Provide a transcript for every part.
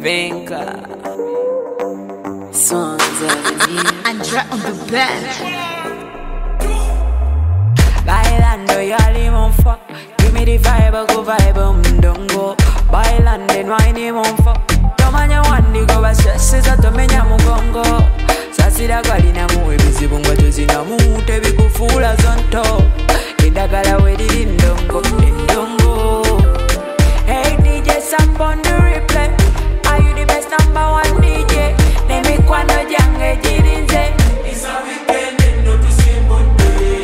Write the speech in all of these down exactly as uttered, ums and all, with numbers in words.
Venga, Swanza, Andra on the bed. bailando ya limonfa. Give me the vibe, go vibe, mdongo. Bailando en wine monfa. Tomanya wandi go basese za tomenya mugongo. Sasira galina muwe bizibu ngwato zina mute bikufula zonto. Idagala wedi ndongo, ndongo. Hey D J, some on the replay. Are you the best number one D J? Nemi kwano jange jirinze. It's a weekend and not to see Monday.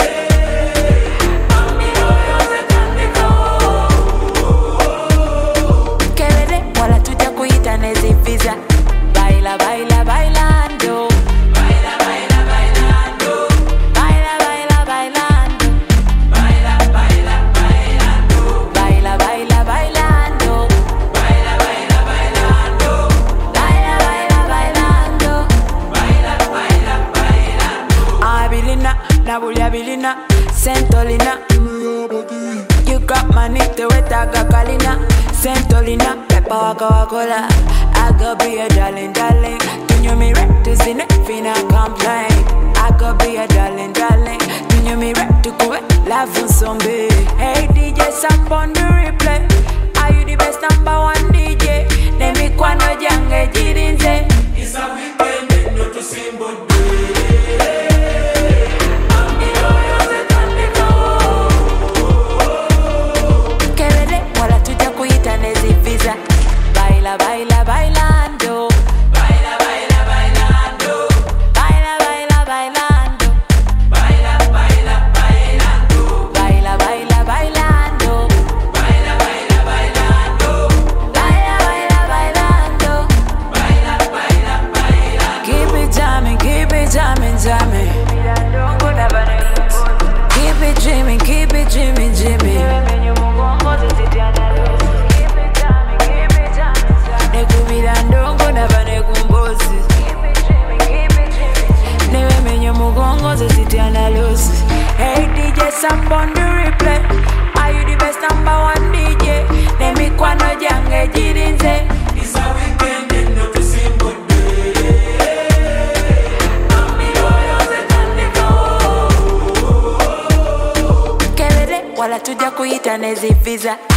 Kelele wala tuja kuita nezi visa. Baila, baila, bailando. Baila, baila, bailando. Baila, baila, bailando. Baila, baila, bailando. Baila, baila, bailando. Baila, baila, bailando. Baila, baila, bailando. Baila, baila, bailando. Abilina, nabulia bilina, Sentolina. You got money to wetaga kalina, Sentolina, pepa waka wakola. I could be a darling, darling. Tunyo mi rap to zine, fina complain. I could be a darling, darling. Tunyo mi rap to kuwe, love on somebody. Hey D J, some on the replay. Are you the best number one D J? Nemi kwano jange jirinze. It's a weekend and not to see Monday. Kelele wala tuja kuita nezi visa. Baila, baila, bailando. Baila, baila, bailando. Baila, baila, bailando. Baila, baila, bailando. Baila, baila, bailando. Baila, baila, bailando. Baila, baila, bailando. Baila, baila, bailando. Keep it jamming, keep it jamming, jamming. Keep it dreaming, keep it dreaming, dreaming. Nekubira ndongo naba nekumbozi. Newe menyo mugongo zezitiana losi. Hey D J, some on the replay. Are you the best number one D J? Nemi kwano jange jirinze. It's a weekend and not to see Monday. Kelele wala tuja kuita nezi visa.